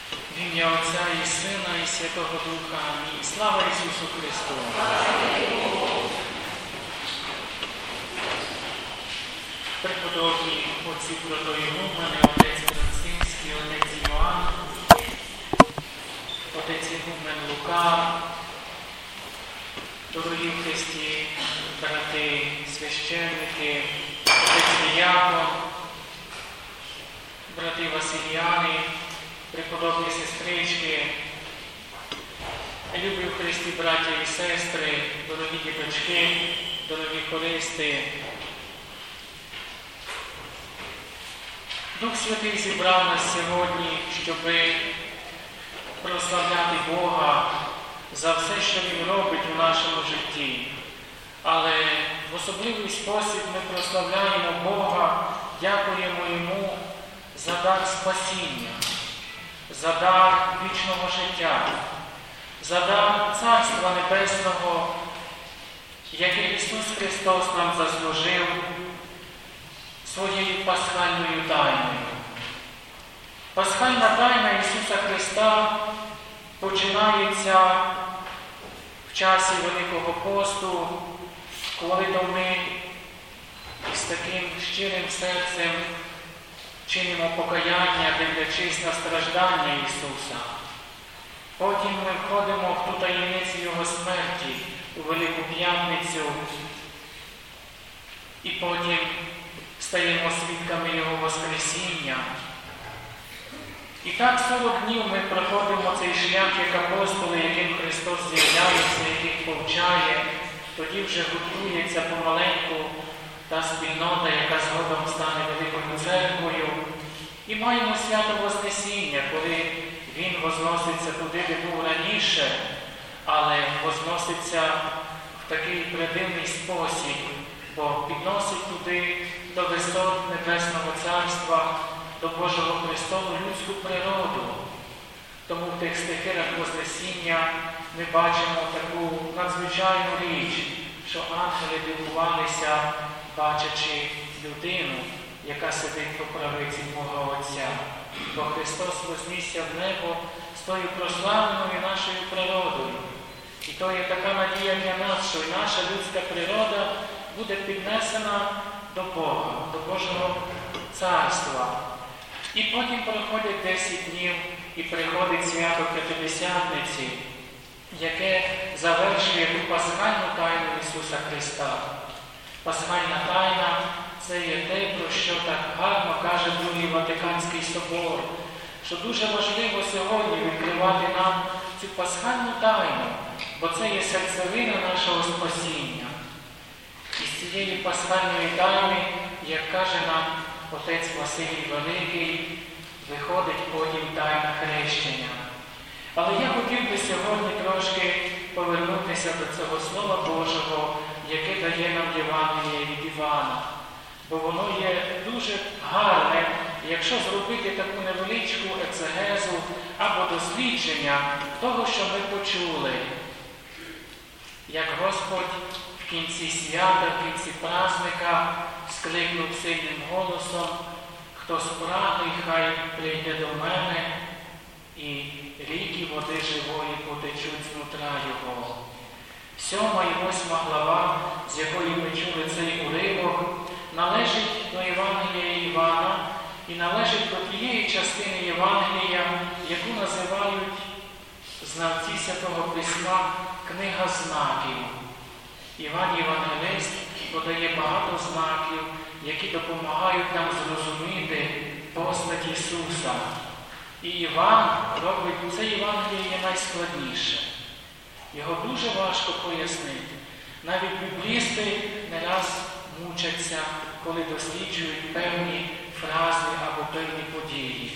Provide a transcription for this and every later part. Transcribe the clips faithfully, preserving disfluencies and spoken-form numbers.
В ім'я Отця і Сина, і Святого Духа. Амінь. Слава Ісусу Христу! Преподобні отці протоігумени, отець Бронцинський, отець Йоанн, отець Ігумен Лука, дорогі в Христі, брати, священники, отець Діякон, брати Василіяни, преподобні сестрички, любі в Христі браття і сестри, дорогі діточки, дорогі хористи. Дух Святий зібрав нас сьогодні, щоб прославляти Бога за все, що Він робить у нашому житті. Але в особливий спосіб ми прославляємо Бога, дякуємо Йому за дар спасіння, за дар вічного життя, за дар Царства Небесного, яке Ісус Христос нам заслужив своєю пасхальною тайною. Пасхальна тайна Ісуса Христа починається в часі Великого посту, коли то ми з таким щирим серцем чинимо покаяння, дивлячись на страждання Ісуса. Потім ми входимо в ту таємницю Його смерті у Велику П'ятницю і потім стаємо свідками Його Воскресіння. І так сорок днів ми проходимо цей шлях, як апостоли, яким Христос з'являється, яких повчає, тоді вже готується помаленьку та спільнота, яка згодом стане Великою Церквою. І маємо свято Вознесіння, коли Він возноситься туди, де був раніше, але возноситься в такий придивний спосіб, бо підносить туди до висот Небесного Царства, до Божого престолу людську природу. Тому в тих стихирах Вознесіння ми бачимо таку надзвичайну річ, що ангели дивувалися, бачачи людину, яка сидить по правиці Бога Отця. Бо Христос вознісся в небо з тою прославленою нашою природою. І то є така надія для нас, що і наша людська природа буде піднесена до Бога, до Божого Царства. І потім проходять десять днів і приходить свято П'ятидесятниці, яке завершує ту пасхальну тайну Ісуса Христа. Пасхальна тайна – це є те, про що так гарно каже Другий Ватиканський собор, що дуже важливо сьогодні відкривати нам цю пасхальну тайну, бо це є серцевина нашого спасіння. І з цієї пасхальної тайни, як каже нам отець Василій Великий, виходить потім тайна хрещення. Але я хотів би сьогодні трошки повернутися до цього Слова Божого, яке дає нам Євангеліє від Івана. Бо воно є дуже гарне, якщо зробити таку невеличку екзегезу або дослідження того, що ми почули. Як Господь в кінці свята, в кінці праздника скликнув сильним голосом: «Хто спрагне, хай прийде до мене, і ріки води живої потечуть знутра його». Сьома і восьма глава, з якої ми чули цей уривок, належить до Євангелія Івана і належить до тієї частини Євангелія, яку називають знавці Святого Письма «Книга знаків». Іван Євангелист подає багато знаків, які допомагають нам зрозуміти постать Ісуса. І Іван робить це Євангеліє найскладніше. Його дуже важко пояснити. Навіть біблісти не раз мучаться, коли досліджують певні фрази або певні події.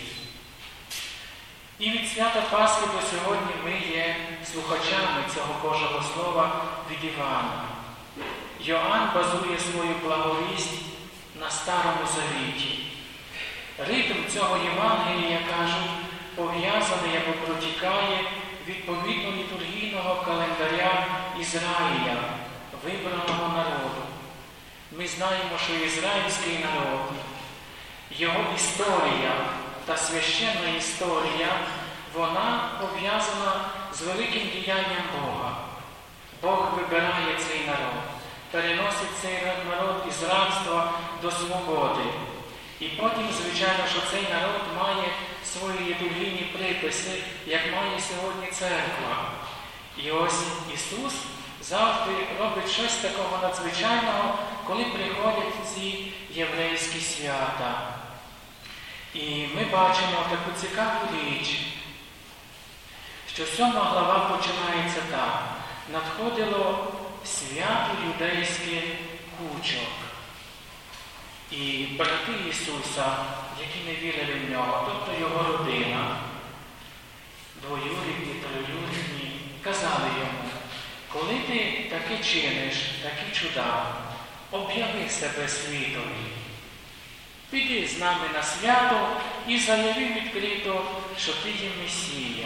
І від свята Пасхи до сьогодні ми є слухачами цього Божого Слова від Івана. Йоанн базує свою благовість на Старому Завіті. Ритм цього Євангелія, кажуть, пов'язаний або протікає відповідно літургійного календаря Ізраїля, вибраного народу. Ми знаємо, що ізраїльський народ, його історія та священна історія вона пов'язана з великим діянням Бога. Бог вибирає цей народ, переносить цей народ із рабства до свободи. І потім, звичайно, що цей народ має свої літургійні приписи, як має сьогодні церква. І ось Ісус завжди робить щось такого надзвичайного, коли приходять ці єврейські свята. І ми бачимо таку цікаву річ, що сьома глава починається так. Надходило свято юдейське кучок. І брати Ісуса, які не вірили в Нього, тобто Його родина, двоюрідні, троюрідні, казали Йому: коли ти таки чиниш, такі чуда, об'яви себе світові. Піди з нами на свято і заяви відкрито, що ти є Месія.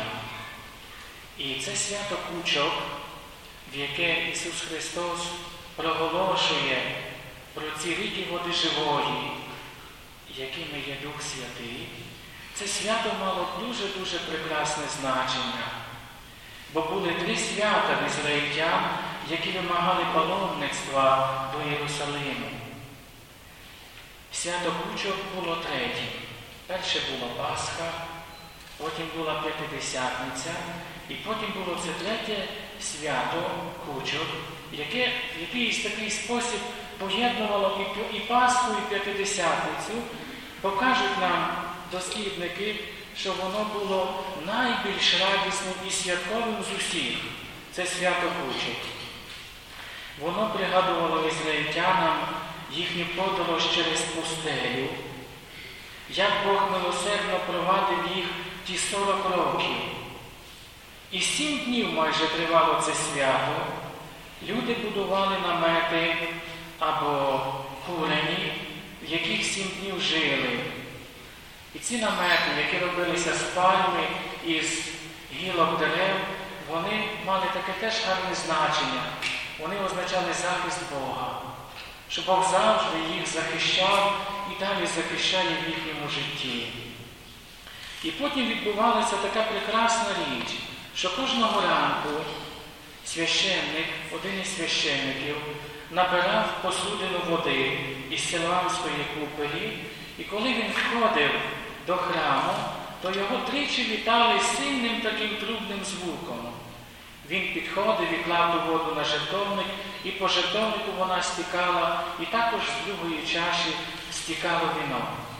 І це свято кучок, в яке Ісус Христос проголошує про ці ріки води живої, якими є Дух Святий, це свято мало дуже-дуже прекрасне значення. Бо були три свята в ізраїльтян, які вимагали паломництва до Єрусалиму. Свято кучок було третє. Перше було Пасха, потім була П'ятидесятниця, і потім було це третє свято кучок, яке в якийсь такий спосіб поєднувало і Пасху, і П'ятидесятницю. Покажуть нам дослідники, що воно було найбільш радісним і святковим з усіх. Це свято кучок. Воно пригадувало ізраїльтянам їхню подорож через пустелю, як Бог милосердно провадив їх ті сорок років. І сім днів майже тривало це свято. Люди будували намети або курені, в яких сім днів жили. І ці намети, які робилися з пальми, із гілок дерев, вони мали таке теж гарне значення. Вони означали захист Бога, що Бог завжди їх захищав і далі захищає в їхньому житті. І потім відбувалася така прекрасна річ, що кожного ранку священник, один із священників, набирав посудину води і зсилав свої купелі, і коли він входив до храму, то його тричі вітали сильним таким трубним звуком. Він підходив і клав ту воду на жертовник, і по жертовнику вона стікала, і також з другої чаші стікало вино.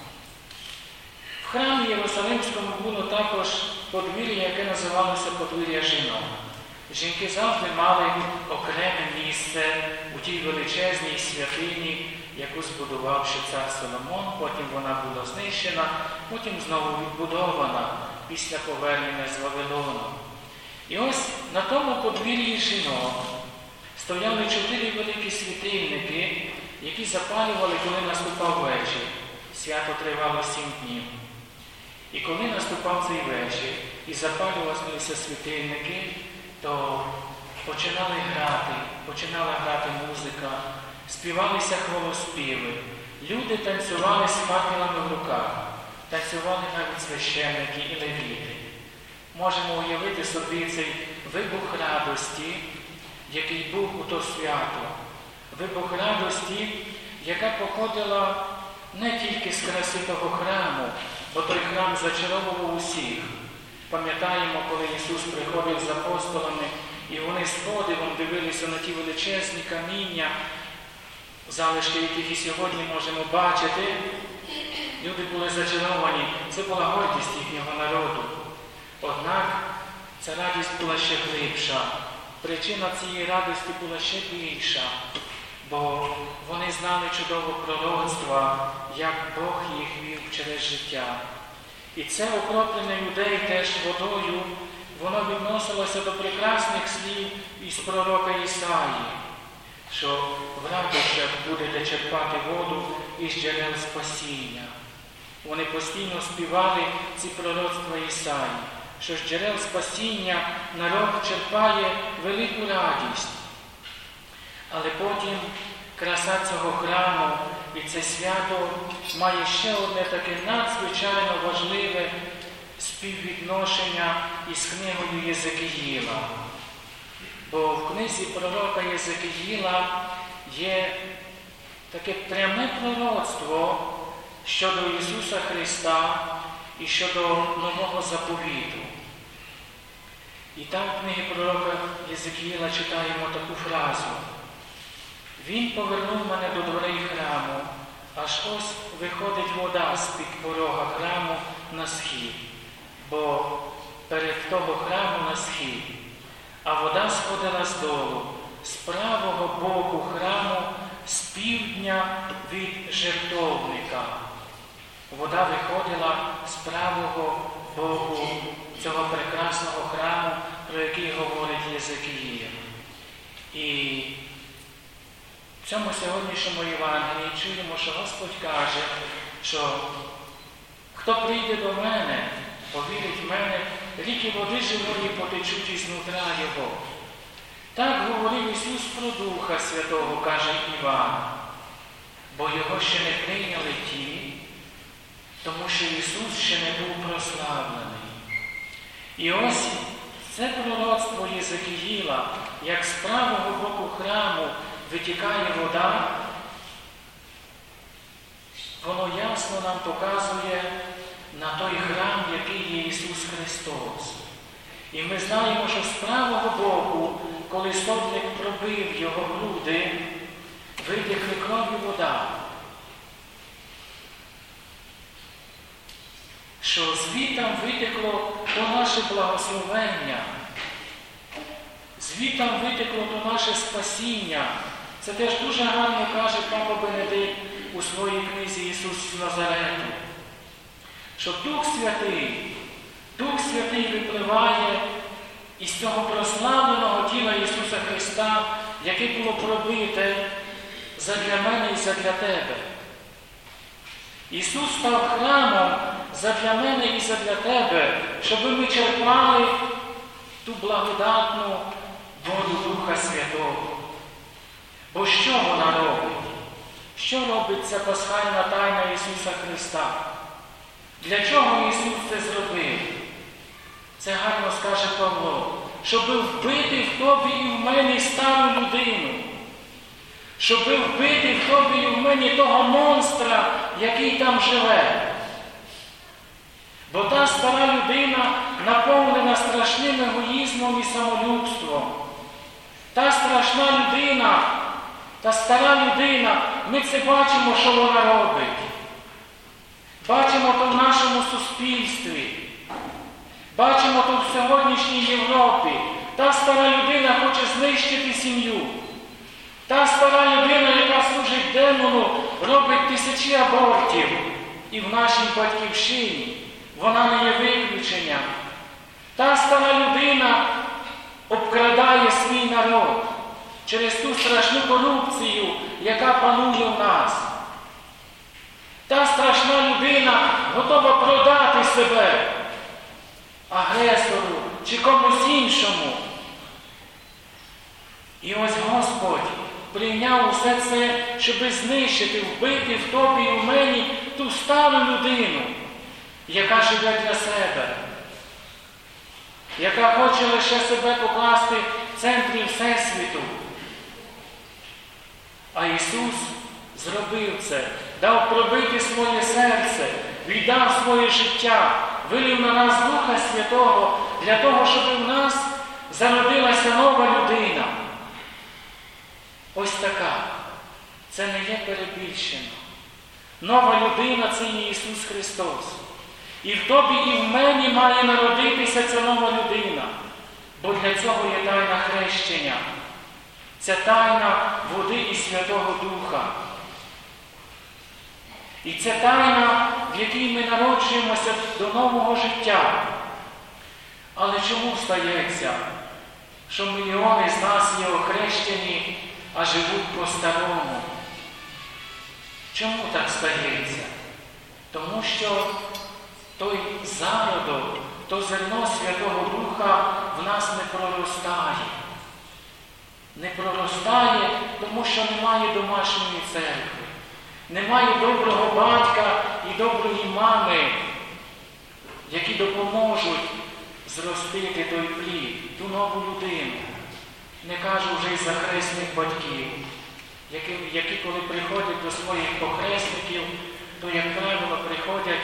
В храмі Єрусалимському було також подвір'я, яке називалося подвір'я жінок. Жінки завжди мали окреме місце у тій величезній святині, яку збудував ще цар Соломон, потім вона була знищена, потім знову відбудована після повернення з Вавилону. І ось на тому подвір'ї жінок стояли чотири великі світильники, які запалювали, коли наступав вечір. Свято тривало сім днів. І коли наступав цей вечір і запалювалися світильники, то починали грати, починала грати музика, співалися хвалоспіви. Люди танцювали з факелами в руках, танцювали навіть священники і левіти. Можемо уявити собі цей вибух радості, який був у то свято. Вибух радості, яка походила не тільки з краси того храму, бо той храм зачаровував усіх. Пам'ятаємо, коли Ісус приходив з апостолами, і вони з подивом дивилися на ті величезні каміння, залишки яких і сьогодні можемо бачити. Люди були зачаровані. Це була гордість їхнього народу. Однак ця радість була ще глибша. Причина цієї радості була ще більша, бо вони знали чудово пророцтва, як Бог їх вів через життя. І це окроплення людей теж водою, воно відносилося до прекрасних слів із пророка Ісаї, що в радощах будете черпати воду із джерел спасіння. Вони постійно співали ці пророцтва Ісаї, що з джерел спасіння народ черпає велику радість. Але потім краса цього храму і це свято має ще одне таке надзвичайно важливе співвідношення із книгою Єзекіїла. Бо в книзі пророка Єзекіїла є таке пряме пророцтво щодо Ісуса Христа і щодо Нового Заповіту. І там в книгі пророка Єзекіїла читаємо таку фразу: «Він повернув мене до дверей храму, аж ось виходить вода з-під порога храму на схід, бо перед того храму на схід, а вода сходила з долу, з правого боку храму, з півдня від жертовника». Вода виходила з правого боку цього прекрасного храму, про який говорить Єзекіїл. І в цьому сьогоднішньому Євангелії чуємо, що Господь каже, що хто прийде до мене, повірить в мене, ріки води живої потечуть із нутра його. Так говорив Ісус про Духа Святого, каже Іван, бо його ще не прийняли ті, тому що Ісус ще не був прославлений. І ось це пророцтво Єзекіїла, як з правого боку храму витікає вода, воно ясно нам показує на той храм, який є Ісус Христос. І ми знаємо, що з правого боку, коли стовпник пробив його груди, витекли кров'ю вода. Що звітам витекло то наше благословення, звітам витекло то наше спасіння. Це теж дуже гарно каже Папа Бенедикт у своїй книзі «Ісус з Назарету», що Дух Святий, Дух Святий випливає із цього прославленого тіла Ісуса Христа, яке було пробите задля мене і задля тебе. Ісус став храмом задля мене і задля тебе, щоб ми черпали ту благодатну воду Духа Святого. Бо що вона робить? Що робить ця пасхальна тайна Ісуса Христа? Для чого Ісус це зробив? Це гарно скаже Павло, щоб вбити в тобі і в мені стару людину, щоб вбити в тобі і в мені того монстра, який там живе. Бо та стара людина наповнена страшним егоїзмом і самолюбством. Та страшна людина, та стара людина, ми це бачимо, що вона робить. Бачимо то в нашому суспільстві. Бачимо то в сьогоднішній Європі. Та стара людина хоче знищити сім'ю. Та стара людина, яка служить демону, робить тисячі абортів. І в нашій батьківщині вона не є виключенням. Та стара людина обкрадає свій народ через ту страшну корупцію, яка панує в нас. Та страшна людина готова продати себе агресору чи комусь іншому. І ось Господь прийняв усе це, щоб знищити, вбити в тобі і в мені ту стару людину, яка живе для себе, яка хоче лише себе покласти в центрі Всесвіту. А Ісус зробив це, дав пробити своє серце, віддав своє життя, вилив на нас Духа Святого для того, щоб в нас зародилася нова людина. Ось така. Це не є перебільшено. Нова людина – це є Ісус Христос. І в тобі, і в мені має народитися ця нова людина. Бо для цього є тайна хрещення. Це тайна води і Святого Духа. І це тайна, в якій ми народжуємося до нового життя. Але чому стається, що мільйони з нас є охрещені, а живуть по-старому? Чому так стається? Тому що той зародок, то зерно Святого Духа в нас не проростає. Не проростає, тому що немає домашньої церкви. Немає доброго батька і доброї мами, які допоможуть зростити той плід, ту нову людину. Не кажу вже й за хресних батьків, які, які коли приходять до своїх похресників, то, як правило, приходять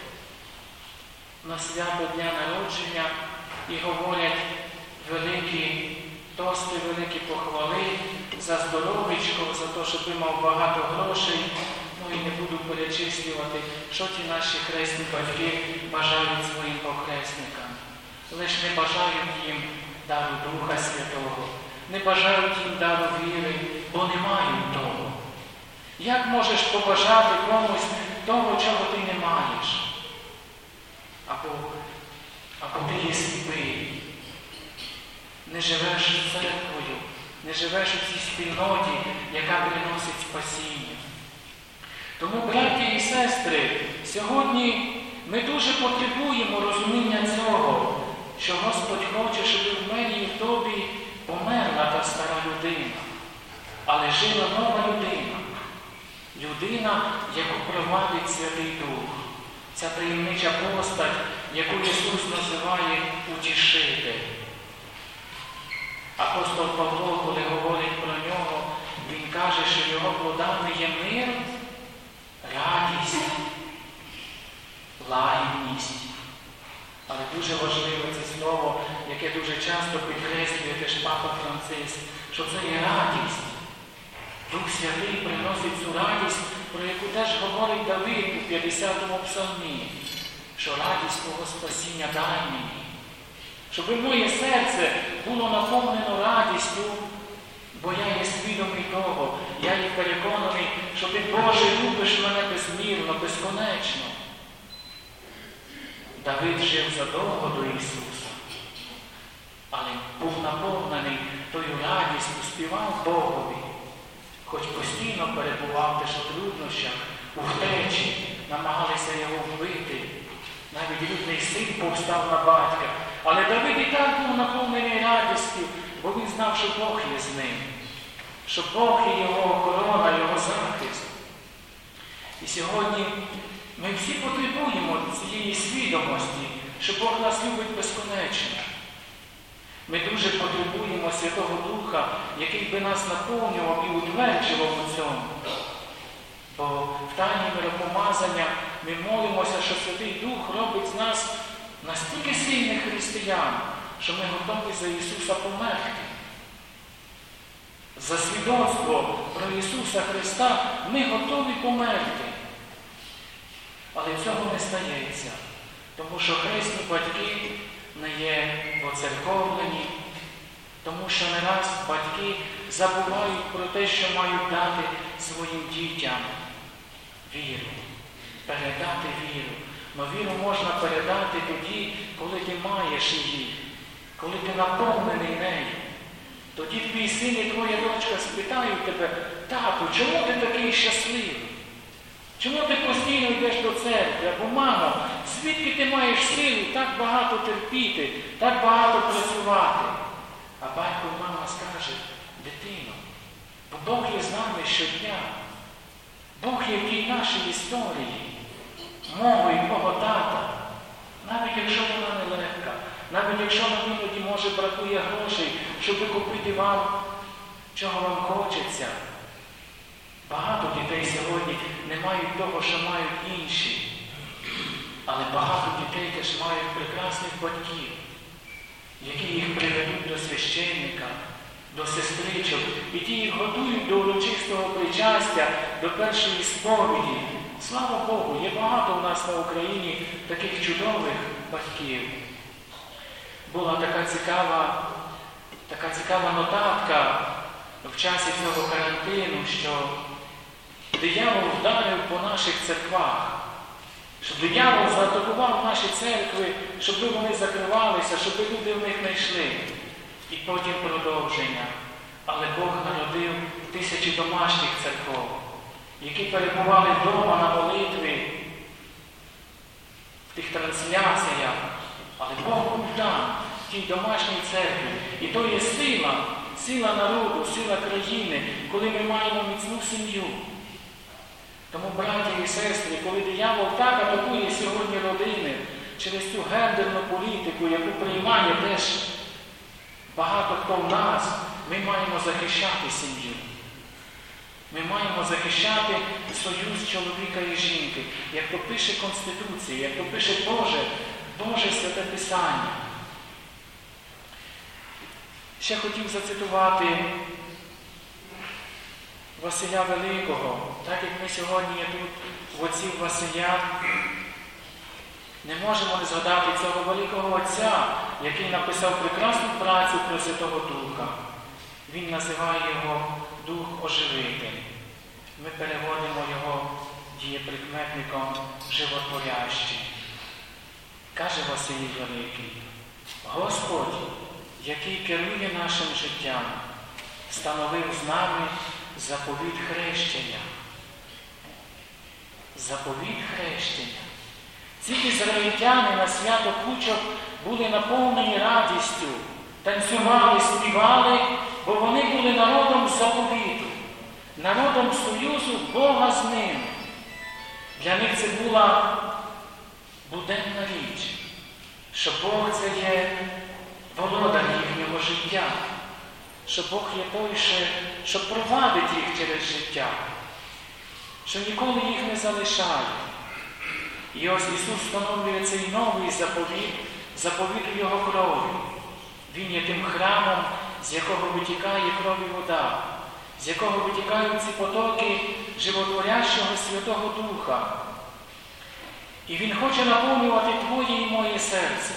на свято дня народження і говорять великі тости, великі похвали за здоров'ячко, за те, щоб він мав багато грошей. Ну і не буду перечислювати, що ті наші хресні батьки бажають своїм похресникам. Лиш не бажають їм дару Духа Святого, не бажають їм дару віри, бо не мають того. Як можеш побажати комусь того, чого ти не маєш? Або, або ти є сліпий, не живеш з церквою, не живеш у цій спільноті, яка приносить спасіння. Тому, браті і сестри, сьогодні ми дуже потребуємо розуміння цього, що Господь хоче, щоб в мені і в тобі померла та стара людина, але жила нова людина. Людина, яку провадить Святий Дух. Ця таємнича постать, яку Ісус називає утішитель. Апостол Павло, коли говорить про нього, він каже, що його плодами є мир, радість, лагідність. Але дуже важливе це слово, яке дуже часто підкреслює теж Папа Франциск, що це є радість. Дух Святий приносить цю радість, про яку теж говорить Давид у п'ятдесятому псалмі, що радість Твого спасіння дай мені. Щоб моє серце було наповнено радістю, бо я є свідомий того, я є переконаний, що Ти, Боже, любиш мене безмірно, безконечно. Давид жив задовго до Ісуса, але був наповнений тою радістю, співав Богові, хоч постійно перебував теж у труднощах, у втечі, намагалися його вбити. Навіть рідний син повстав на батька. Але Давид і так був наповнений радістю, бо він знав, що Бог є з ним, що Бог є його охорона, його захист. І сьогодні ми всі потребуємо цієї свідомості, що Бог нас любить безконечно. Ми дуже потребуємо Святого Духа, який би нас наповнював і утверджував у цьому. Бо в тайні миропомазання ми молимося, що Святий Дух робить з нас настільки сильних християн, що ми готові за Ісуса померти. За свідоцтво про Ісуса Христа ми готові померти. Але цього не стається, тому що хресні батьки не є поцерковлені, тому що не раз батьки забувають про те, що мають дати своїм дітям віру, передати віру. Но віру можна передати тоді, коли ти маєш її, коли ти наповнений нею. Тоді твій син і твоя дочка спитають тебе: тату, чому ти такий щасливий? Чому ти постійно йдеш до церкви? Або мамо, звідки ти маєш силу так багато терпіти, так багато працювати? А батько і мама скаже: дитино, бо Бог є з нами щодня. Бог є в тій нашій історії, мовою мого тата. Навіть якщо вона нелегка, навіть якщо нам іноді, може, бракує грошей, щоб купити вам, чого вам хочеться. Багато дітей сьогодні не мають того, що мають інші. Але багато дітей теж мають прекрасних батьків, які їх приведуть до священника, до сестричок, і ті їх готують до урочистого причастя, до першої сповіді. Слава Богу, є багато у нас на Україні таких чудових батьків. Була така цікава, така цікава нотатка в часі цього карантину, що диявол вдарив по наших церквах, що диявол заатакував наші церкви, щоб вони закривалися, щоб люди в них не йшли. І потім продовження. Але Бог народив тисячі домашніх церков, які перебували вдома на молитві, в тих трансляціях. Але Бог був там, в тій домашній церкві. І то є сила, сила народу, сила країни, коли ми маємо міцну сім'ю. Тому, браті і сестри, коли диявол так атакує сьогодні родини, через цю гендерну політику, яку приймає теж багато хто в нас, ми маємо захищати сім'ю. Ми маємо захищати союз чоловіка і жінки, як то пише Конституція, як то пише Боже, Боже Святе Писання. Ще хотів зацитувати Василя Великого, так як ми сьогодні є тут в отців Василя, не можемо не згадати цього великого отця, який написав прекрасну працю про Святого Духа. Він називає його Дух Оживитель. Ми переводимо його дієприкметником животворящий. Каже Василій Великий: Господь, який керує нашим життям, встановив з нами заповіт хрещення. Заповіт хрещення. Ці ізраїльтяни на свято Кучок були наповнені радістю, танцювали, співали, бо вони були народом заповіту, народом союзу Бога з ним. Для них це була буденна річ, що Бог це є володар їхнього життя, що Бог є той, що провадить їх через життя, що ніколи їх не залишає. І ось Ісус встановлює цей новий заповіт, заповіт у Його крові. Він є тим храмом, з якого витікає кров і вода, з якого витікають ці потоки животворящого Святого Духа. І Він хоче наповнювати твоє і моє серце.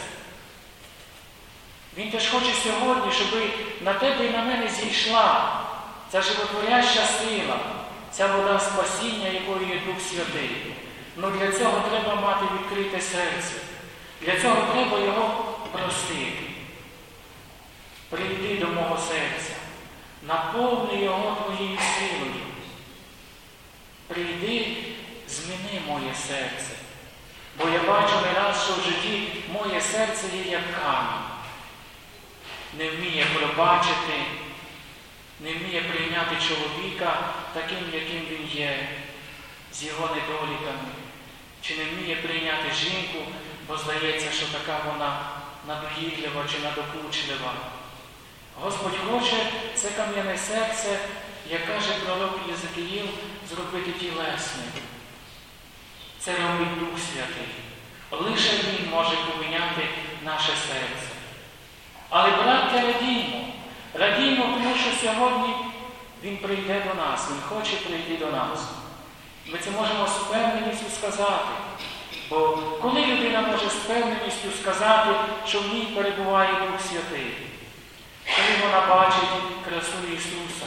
Він теж хоче сьогодні, щоб на тебе і на мене зійшла ця животворяща сила, ця вода спасіння, якою є Дух Святий. Но для цього треба мати відкрите серце. Для цього треба його просити. Прийди до мого серця, наповни його твоєю силою. Прийди, зміни моє серце. Бо я бачу не раз, що в житті моє серце є як камінь. Не вміє пробачити, не вміє прийняти чоловіка таким, яким він є, з його недоліками. Чи не вміє прийняти жінку, бо здається, що така вона надоїдлива чи надокучлива. Господь хоче це кам'яне серце, як каже пророк Єзекіїл, зробити тілесним. Це робить Дух Святий. Лише Він може поміняти наше серце. Але, браття, радіймо. Радіймо, тому що сьогодні Він прийде до нас, Він хоче прийти до нас. Ми це можемо з впевненістю сказати. Бо коли людина може з впевненістю сказати, що в ній перебуває Дух Святий? Коли вона бачить красу Ісуса,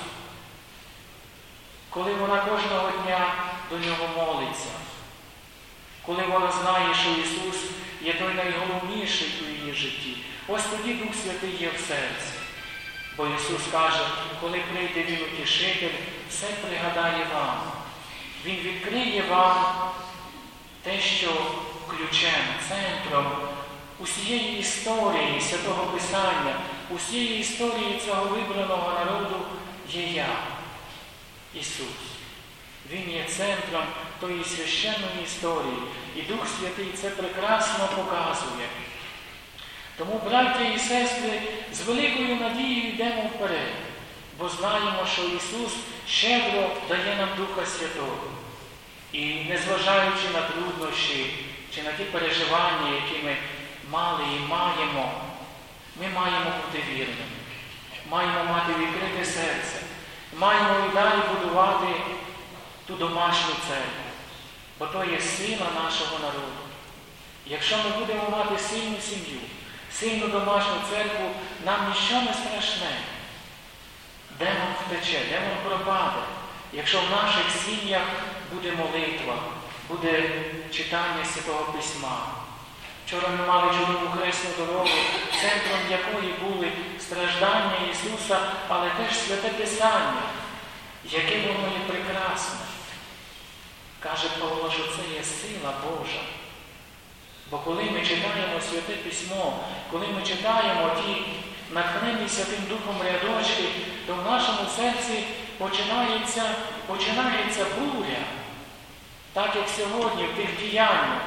коли вона кожного дня до Нього молиться, коли вона знає, що Ісус є той найголовніший у її житті, ось тоді Дух Святий є в серці. Бо Ісус каже, коли прийде Він Утішитель, все пригадає вам. Він відкриє вам те, що ключем, центром усієї історії Святого Писання, усієї історії цього вибраного народу є я, Ісус. Він є центром тої священної історії. І Дух Святий це прекрасно показує. Тому, браття і сестри, з великою надією йдемо вперед, бо знаємо, що Ісус щедро дає нам Духа Святого. І незважаючи на труднощі чи на ті переживання, які ми мали і маємо, ми маємо бути вірними. Маємо мати відкрите серце. Маємо і далі будувати ту домашню церкву. Бо то є сила нашого народу. Якщо ми будемо мати сильну сім'ю, сильну домашню церкву, нам ніщо не страшне. Демон втече, демон пропаде. Якщо в наших сім'ях буде молитва, буде читання Святого Письма. Вчора ми мали чудову хресну дорогу, центром якої були страждання Ісуса, але теж Святе Писання, яке воно є прекрасне. Каже Павло, що це є сила Божа. Бо коли ми читаємо Святе Письмо, коли ми читаємо ті натхнені Святим Духом рядочки, то в нашому серці починається, починається буря. Так як сьогодні в тих діяннях,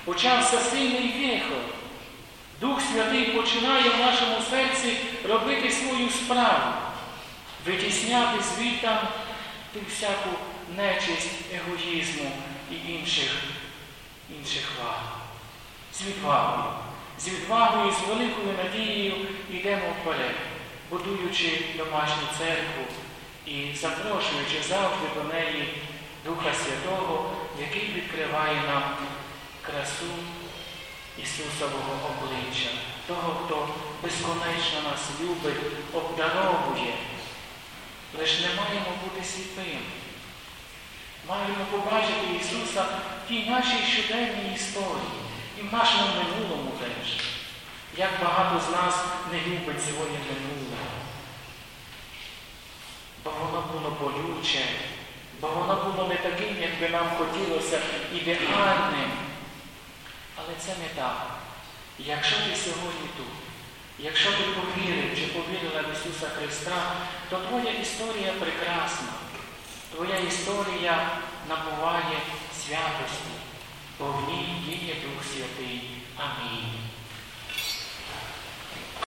почався сильний вихор. Дух Святий починає в нашому серці робити свою справу, витісняти звідтам ту всяку нечисть егоїзму і інших, інших ваг. З відвагою. З відвагою, з великою надією йдемо вперед, будуючи домашню церкву і запрошуючи завжди до неї Духа Святого, який відкриває нам красу Ісусового обличчя, того, хто безконечно нас любить, обдаровує. Лиш не маємо бути сліпими. Маємо побачити Ісуса в тій нашій щоденній історії і в нашому минулому теж. Як багато з нас не любить своє минуле. Бо воно було болюче, бо воно було не таким, як би нам хотілося, ідеальним. Але це не так. І якщо ти сьогодні тут, якщо ти повірив чи повірила в Ісуса Христа, то твоя історія прекрасна. Твоя історія набуває святості, бо в ній діє Дух